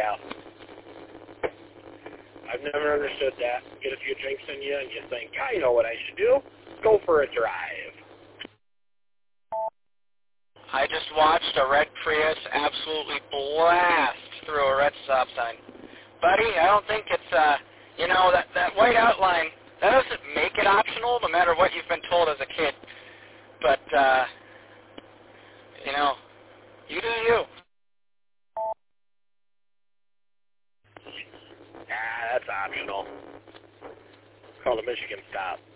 Yeah. I've never understood that. Get a few drinks in you and you think, I know what I should do. Go for a drive. I just watched a red Prius absolutely blast through a red stop sign. Buddy, I don't think it's, that white outline, that doesn't make it optional no matter what you've been told as a kid. But, you do you. Ah, that's optional. It's called a Michigan stop.